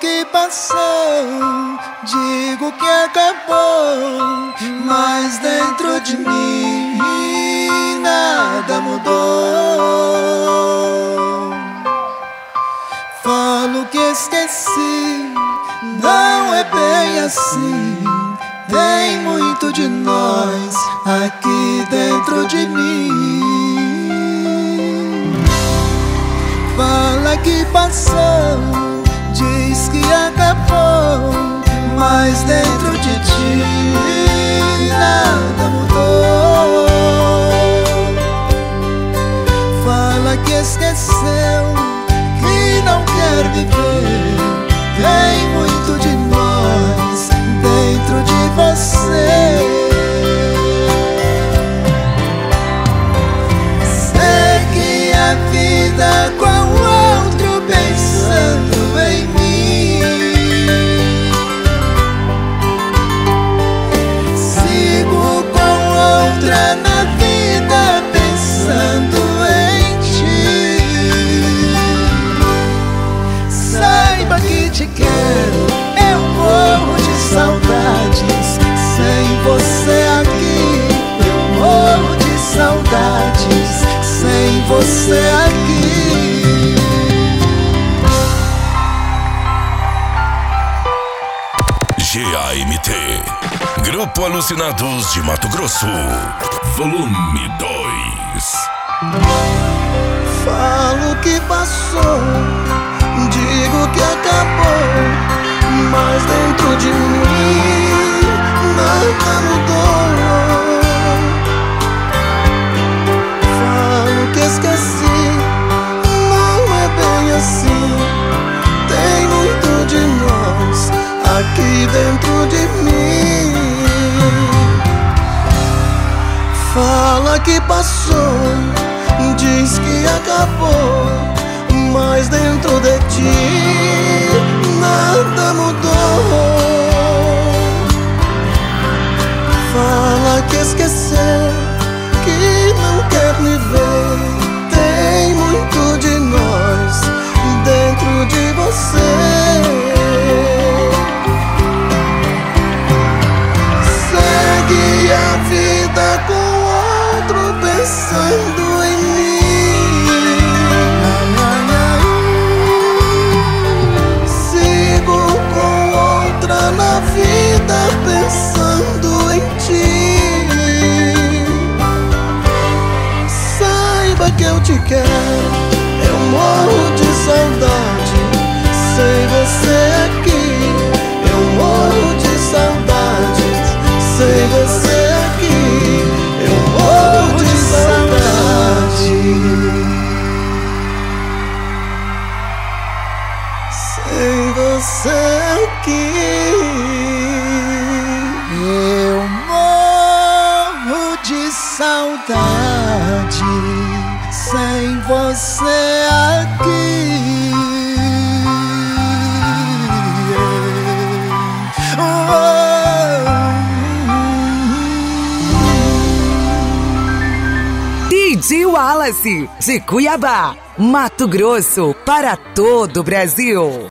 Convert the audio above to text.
que passou, digo que acabou, mas dentro de mim nada mudou. Falo que esqueci, não é bem assim. Tem muito de nós aqui dentro de mim. Fala que passou, diz que acabou, mas dentro de ti nada mudou. Fala que esqueceu, que não quer viver. Tem muito de nós dentro de você. Segue a vida com outro pensando em mim. Sigo com outra na vida pensando em ti. Saiba que te quero, eu morro de saudades. Sem você aqui, eu morro de saudades. Sem você aqui. GAMT, Grupo Alucinados de Mato Grosso, Volume 2. Falo que passou, digo que acabou, mas dentro de mim nada mudou. Falo que esqueci, não é bem assim. Tem muito de nós aqui dentro de mim. Fala que passou, diz que acabou, mas dentro de ti nada mudou. Fala que esqueceu, que não quer me ver. Tem muito de nós dentro de você. Segue a vida com outro pensando em mim. Sigo com outra na vida pensando em ti. Saiba que eu te quero, eu morro de saudade. Sem você aqui, eu morro de saudades. Sem você aqui, eu morro de saudade. Sem você aqui, eu morro de saudade. Sem você aqui. DJ Wallace, de Cuiabá, Mato Grosso, para todo o Brasil.